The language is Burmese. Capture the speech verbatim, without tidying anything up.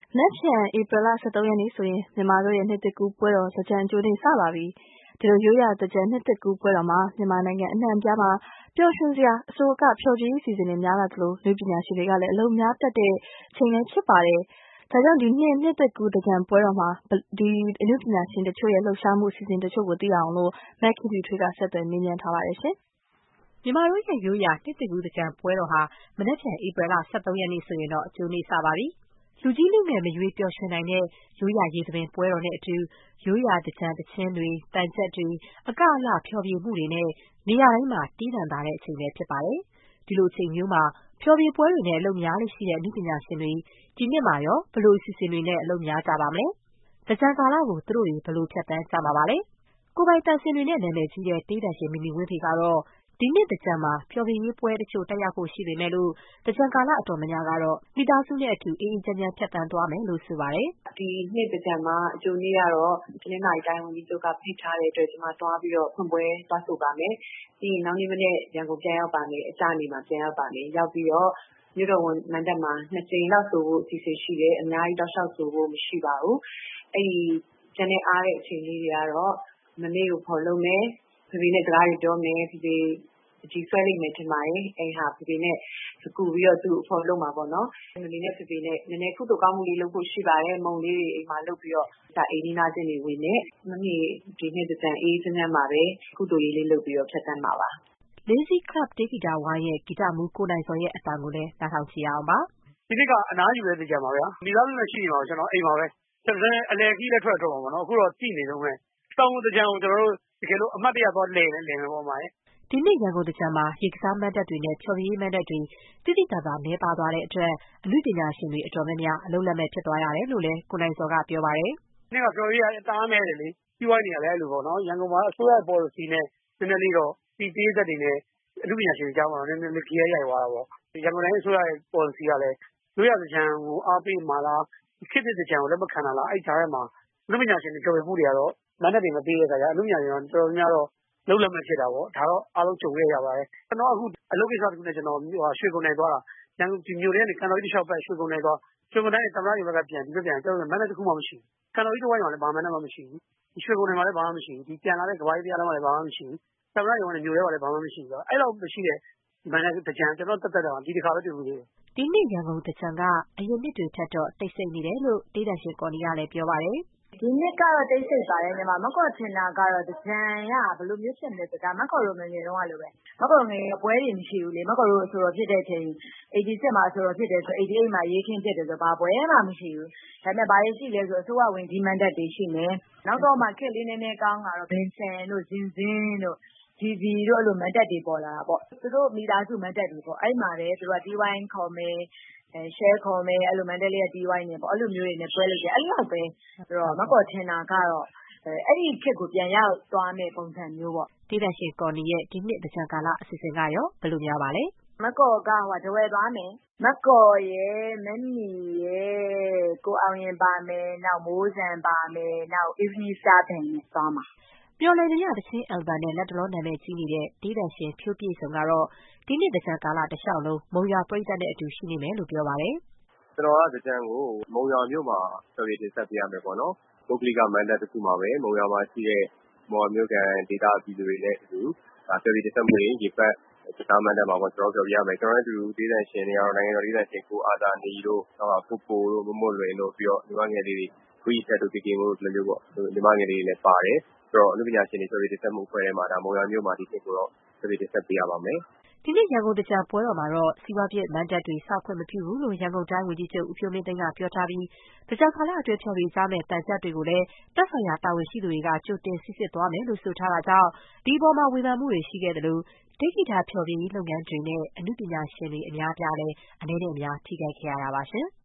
လက်ချံဧပြီလ၁၃ရက်နေ့ဆိုရင်မြန်မာတို့ရဲ့နှစ်သစ်ကူးပွဲတော်သင်္ကြန်အကြိုနေ့စပါပြီ။ဒီလိုရိုးရာသင်္ကြန်နှစ်သစ်ကူးပွဲတော်မှာမြန်မာနိုင်ငံအနှံ့အပြားမှာပျော်ရွှင်စရာအဆိုကဖျော်ဖြေရေးအစီအစဉ်တွေများလာသလိုလူပညာရှင်တွေကလည်းအလုပ်များတတ်တဲ့ချိန်လည်းဖြစ်ပါတယ်။ဒါကြောင့်ဒီနှစ်နှစ်သစ်ကူးသင်္ကြန်ပွဲတော်မှာဒီအနုပညာရှင်တချို့ရဲ့လှုပ်ရှားမှုအစီအစဉ်တချို့ကိုသိရအောင်လို့မက်ခင်ဖြူထွေးကဆက်သွယ်မေးမြန်းထားပါတယ်ရှင်။မြန်မာတို့ရဲ့ရိုးရာနှစ်သစ်ကူးသင်္ကြန်ပွဲတော်ဟာမနက်ဖြန်ဧပြီလ၁၃ရက်နေ့ဆိုရင်တော့အကြိုနေ့စပါပြီ။လူကြီးလူငယ်မရွေးပျော်ရွှင်နိုင်တဲ့ရိုးရာရေသဘင်ပွဲတော်နဲ့အတူရိုးရာသင်္ကြန်သီချင်းတွေ၊သံချပ်တွေအကလဖျော်ဖြေမှုတွေနဲ့နေရာတိုင်းမှာတီးသံသာတဲ့အချိန်လည်းဖြစ်ပါတယ်။ဒီလိုအချိန်မျိုးမှာဖျော်ဖြေပွဲတွေနဲ့အလုပ်များလေ့ရှိတဲ့အနုပညာရှင်တွေဒီနှစ်မှာရောဘယ်လိုအစီအစဉ်တွေနဲ့အလုပ်များကြပါမလဲ။သင်္ကြန်ကာလကိုသူတို့တွေဘယ်လိုဖြတ်သန်းကြမှာပါလဲ။ကိုယ်ပိုင်သံစင်တွေနဲ့နာမည်ကြီးတဲ့တေးသံရှင်မီမီဝင်းဖေကတော့ဒီနှစ်သင်္ကြန်မှာဖျော်ဖြေရေးပွဲတချို့တက်ရောက်ဖို့ရှိပေမဲ့လို့သင်္ကြန်ကာလအတော်များများကတော့မိသားစုနဲ့အတူအေးအေးချမ်းချမ်းဖြတ်သန်းသွားမယ်လို့ဆိုပါတယ်။ဒီနှစ်သင်္ကြန်မှာအကြိုနေ့ကတော့တနင်္လာရီတိုင်းဝန်ကြီးချုပ်ကဖိတ်ထားတဲ့အတွက်ကျွန်မသွားပြီးတော့ဖွင့်ပွဲသွားဆိုပါမယ်။ပြီးရင်နောက်နေ့မနေ့ရန်ကုန်ပြန်ရောက်ပါမယ်။အကြနေမှာပြန်ရောက်ပါမယ်။ရောက်ပြီးတော့မြို့တော်ဝန်မန္တမှာနှစ်ကြိမ်လောက်ဆိုဖို့အစီအစဉ်ရှိတယ်။အများကြီးတောက်လျှောက်ဆိုဖို့မရှိပါဘူး။အဲ့ဒီကျန်တဲ့အားတဲ့အချိန်လေးတွေကတော့မနေ့ကိုဖော်လုပ်မယ်။ဖေဖေနဲ့စကားတွေပြောမယ်။ဖေဖေဒီဆွဲလိမ့်မယ်ထင်ပါတယ်။အဲ့ဟာဖေဖေနဲ့စကူပြီးတော့သူ့ဖော်လုပ်မှာပေါ့နော်။မလီနဲ့ဖေဖေနဲ့နည်းနည်းကုသိုလ်ကောင်းမှုလေးလုပ်ဖို့ရှိပါတယ်။မုံလေးတွေအိမ်မှာလုပ်ပြီးတော့ဒါအိမ်နီးနားချင်းတွေဝင်နေ။မမေဒီနေ့တန်အေးစမ်းစမ်းပါပဲ။ကုသိုလ်ရေးလေးလုပ်ပြီးတော့ဖြတ်သန်းပါပါ။ Lazy Club တေးဂီတဝိုင်းရဲ့ဂီတမူးကိုနိုင်စော်ရဲ့အသံကိုလည်းနားထောင်ကြည့်ရအောင်ပါ။ဒီနေ့ကအနားယူတဲ့သင်္ကြန်ပါဗျာ။မိသားစုနဲ့ရှိနေပါကျွန်တော်အိမ်မှာပဲ။ဆက်စဲအလဲကြီးလက်ထွက်တော့ပါဘောနော်။အခုတော့တည်နေတော့မယ်။တောင်သင်္ကြန်ကိုကျွန်တော်တို့တကယ်လို့အမှတ်တရသွားလဲလဲလဲမယ်ပေါ့မှာ။ဒီနှစ်ရန်ကုန်သင်္ကြန်မှာရေကစားမဏ္ဍပ်တွေနဲ့ဖျော်ဖြေရေးမဏ္ဍပ်တွေတိတိကျကျနည်းပါးသွားတဲ့အတွက်အနုပညာရှင်တွေအတော်များများအလုပ်လက်မဲ့ဖြစ်သွားရတယ်လို့လည်းကိုနိုင်စော်ကပြောပါတယ်။ဒီနေ့ကဖျော်ဖြေရေးအသားမဲတယ်လေ။ပြီးသွားနေရလဲအဲ့လိုပေါ့နော်။ရန်ကုန်မှာအစိုးရ policy နဲ့နည်းနည်းလေးတော့ဒီပေးသက်တွေနဲ့အနုပညာရှင်တွေကြားမှာနည်းနည်းလေးကြေးရိုက်သွားတာပေါ့။ရန်ကုန်တိုင်းအစိုးရရဲ့ policy ကလည်းရိုးရာသင်္ကြန်ကိုအားပေးမှာလားခေတ်သစ်သင်္ကြန်ကိုလက်မခံတာလားအဲ့ကြားထဲမှာအနုပညာရှင်တွေကြော်ပြမှုတွေကတော့မဏ္ဍပ်တွေမပေးတဲ့အခါကျအနုပညာရှင်တွေတော်တော်များတော့လုံးလက်မဲ့ဖြစ်တာပေါ့ဒါတော့အားလုံးကြုံခဲ့ရပါတယ်ကျွန်တော်အခုအလုပ်ကိစ္စတခုနဲ့ကျွန်တော်ရွှေကုန်နိုင်သွားတာရန်ကုန်ဒီမြို့ထဲကနေကန်တော်ကြီးတစ်လျှောက်ပတ်ရွှေကုန်နိုင်သွားရွှေကုန်နိုင်သမ္မတကြီးဘက်ကပြန်ဒီဘက်ပြန်ကျွန်တော်မဏ္ဍပ်တစ်ခုမှမရှိဘူးကန်တော်ကြီးတစ်ဝိုင်းမှာလည်းဘာမဏ္ဍပ်မှမရှိဘူးဒီရွှေကုန်နိုင်မှာလည်းဘာမှမရှိဘူးဒီပြန်လာတဲ့ကဘာကြီးတရားလုံးမှာလည်းဘာမှမရှိဘူးသမ္မတကြီးကလည်းမြို့ထဲမှာလည်းဘာမှမရှိဘူးအဲ့လိုမရှိတဲ့မဏ္ဍပ်တကြံကျွန်တော်တက်တက်တာဒီတစ်ခါပဲတွေ့ဘူးလေဒီနေ့ရန်ကုန်တကြံကအရင်နှစ်တွေထက်တော့တိတ်ဆိတ်နေတယ်လို့တေးသံရှင်ကော်နီကလည်းပြောပါတယ်ဒီနှစ်ကတော့တိတ်ဆိတ်ပါတယ်ညီမမကော့ထင်တာကတော့တကြံရဘယ်လိုမျိုးဖြစ်နေလဲဆိုတာမကော့ရိုငယ်ငယ်တုန်းကလိုပဲမကော့ငယ်ပွဲတွေမရှိဘူးလေမကော့ရိုဆိုတော့ဖြစ်တဲ့အချိန်86မှာဆိုတော့ဖြစ်တယ်ဆို88မှာရေးခင်းဖြစ်တယ်ဆိုဘာပွဲမှမရှိဘူးဒါပေမဲ့ဘာရေးရှိလဲဆိုအစိုးရဝင်ဒီမန်ဒတ်တွေရှိနေနောက်တော့မှခက်လေးနည်းနည်းကောင်းလာတော့ဘင်ဆန်တို့ဇင်ဇင်းတို့ဒီဗီတို့အဲ့လိုမန်ဒတ်တွေပေါ်လာတာပေါ့သူတို့မိသားစုမန်ဒတ်တွေပေါ့အဲ့မှာလည်းသူတို့ကဒီဝိုင်းခေါ်မယ်အဲ share ခေါ်မယ်အဲ့လိုမန္တလေးကဒီဝိုင်းနေပေါ့အဲ့လိုမျိုးတွေနဲ့ပွဲလုပ်တယ်အဲ့လောက်ပဲဆိုတော့မကော့ထင်တာကတော့အဲ့ဒီခက်ကိုပြန်ရောက်သွားမယ့်ပုံစံမျိုးပေါ့တေးသံရှင်ကော်နီရဲ့ဒီနှစ်တကြံကာလအစီအစဉ်ကရောဘယ်လိုများပါလဲမကော့ကဟိုတဝဲသွားမယ်မကော့ရဲ့မမီရဲ့ကိုအောင်ရင်ပါမယ်နောက်မိုးစံပါမယ်နောက် evening star band နဲ့သွားမှာပျော်လည်ကြရတချင်းအယ်ဘမ်နဲ့လက်တလုံးနာမည်ကြီးနေတဲ့တေးသံရှင်ဖြိုးပြည့်စုံကတော့ဒီနှစ်တကြံကာလတစ်လျှောက်လုံးမုံရွာပြည်သက်နဲ့အတူရှိနေမယ်လို့ပြောပါတယ်။ကျွန်တော်ကတကြံကိုမုံရွာမြို့မှာဆက်ပြီးတင်ဆက်ပေးရမယ်ပေါ့နော်။ပုဂ္ဂလိကမဏ္ဍပ်တစ်ခုမှာပဲမုံရွာမှာရှိတဲ့မုံရွာမြို့ကန်ဒေသပြည်သူတွေနဲ့အတူဒါဆက်ပြီးတင်ဆက်မှုတွေရေပတ်တခြားမဏ္ဍပ်မှာပေါ့ကျွန်တော်ပြောပြရမယ်။ကျွန်တော်တို့အတူတေးသံရှင်တွေကတော့နိုင်ငံတော်ဒေသရှင်ကိုအာသာနေတို့နောက်ပူပူတို့မမွတ်လွင်တို့ပြီးတော့ညီမငယ်လေးတွေခွေးဆက်တို့ဒီကင်းတို့လိုမျိုးပေါ့ညီမငယ်လေးတွေလည်းပါတယ်။ဆိုတော့အနုပညာရှင်တွေဆက်ပြီးတင်ဆက်မှုဖွဲ့ထဲမှာဒါမုံရွာမြို့မှာဒီနှစ်ကိုတော့ဆက်ပြီးတင်ဆက်ပေးရပါမယ်။ဒီနေ့ရန်ကုန်တကြံပွဲတော်မှာတော့စီးပွားဖြစ်မဏ္ဍပ်တွေစခွင့်မပြုဘူးလို့ရန်ကုန်တိုင်းဝန်ကြီးချုပ်ဦးဖြိုးမင်းသိန်းကပြောထားပြီးတကြံကာလအတွင်းဖျော်ဖြေကြမယ့်တန်ကြပ်တွေကိုလည်းတပ်ဆိုင်ရာတာဝန်ရှိသူတွေကကြိုတင်စစ်ဆေးသွားမယ်လို့ဆိုထားတာကြောင့်ဒီပေါ်မှာဝေဖန်မှုတွေရှိခဲ့တယ်လို့တေးဂီတဖျော်ဖြေရေးလုပ်ငန်းတွေနဲ့အနုပညာရှင်တွေအများပြားလည်းအနည်းနဲ့အများထိခိုက်ခဲ့ရတာပါရှင်။